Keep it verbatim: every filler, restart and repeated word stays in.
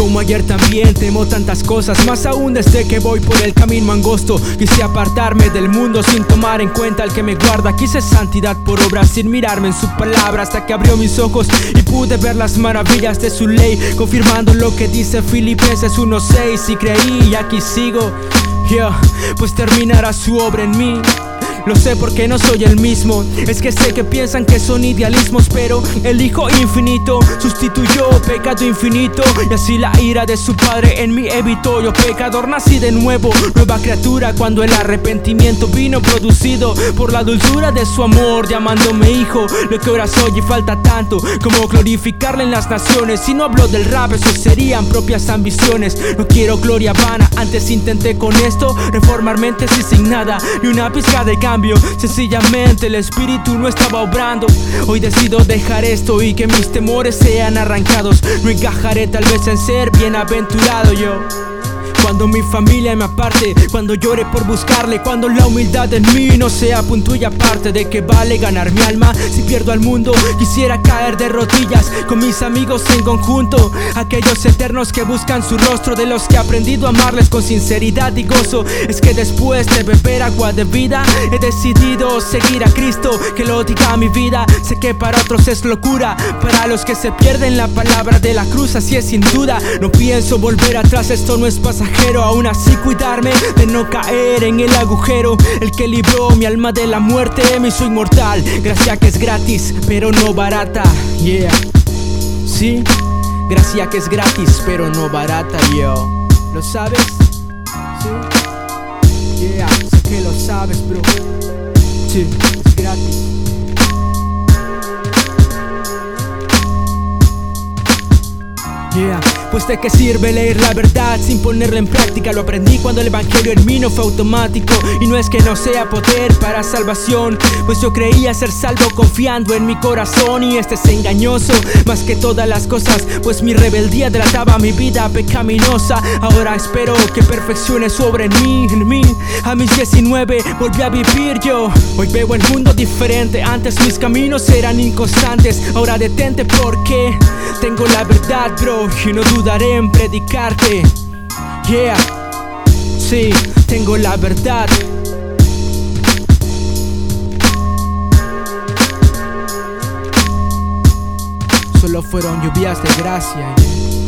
como ayer también temo tantas cosas, más aún desde que voy por el camino angosto. Quise apartarme del mundo sin tomar en cuenta al que me guarda. Quise santidad por obra sin mirarme en su palabra, hasta que abrió mis ojos y pude ver las maravillas de su ley, confirmando lo que dice Filipenses uno seis. Y creí y aquí sigo, yeah, pues terminará su obra en mí. Lo sé porque no soy el mismo. Es que sé que piensan que son idealismos, pero el Hijo infinito sustituyó pecado infinito, y así la ira de su Padre en mí evitó. Yo pecador nací de nuevo, nueva criatura, cuando el arrepentimiento vino producido por la dulzura de su amor, llamándome hijo. Lo que ahora soy y falta tanto como glorificarle en las naciones. Si no hablo del rap, eso serían propias ambiciones. No quiero gloria vana, antes intenté con esto reformar mentes y sin nada, ni una pizca de cambio. Sencillamente el espíritu no estaba obrando. Hoy decido dejar esto y que mis temores sean arrancados. No encajaré tal vez en ser bienaventurado yo. Cuando mi familia me aparte, cuando llore por buscarle, cuando la humildad en mí no sea punto y aparte. ¿De qué vale ganar mi alma si pierdo al mundo? Quisiera caer de rodillas con mis amigos en conjunto, aquellos eternos que buscan su rostro, de los que he aprendido a amarles con sinceridad y gozo. Es que después de beber agua de vida he decidido seguir a Cristo, que lo diga mi vida. Sé que para otros es locura, para los que se pierden la palabra de la cruz así es sin duda. No pienso volver atrás, esto no es pasajero. Aún así cuidarme de no caer en el agujero. El que libró mi alma de la muerte me hizo inmortal. Gracia que es gratis pero no barata, yeah. Sí, gracia que es gratis pero no barata, yo. ¿Lo sabes? Sí, yeah, sé que lo sabes, bro. Sí, es gratis. Yeah. Pues de qué sirve leer la verdad sin ponerla en práctica. Lo aprendí cuando el evangelio en mí no fue automático. Y no es que no sea poder para salvación, pues yo creía ser salvo confiando en mi corazón. Y este es engañoso más que todas las cosas, pues mi rebeldía delataba mi vida pecaminosa. Ahora espero que perfeccione su obra en mí, en mí. A mis diecinueve volví a vivir yo. Hoy veo el mundo diferente. Antes mis caminos eran inconstantes. Ahora detente porque tengo la verdad, bro, y no dudaré en predicarte. Yeah, sí, tengo la verdad. Solo fueron lluvias de gracia, yeah.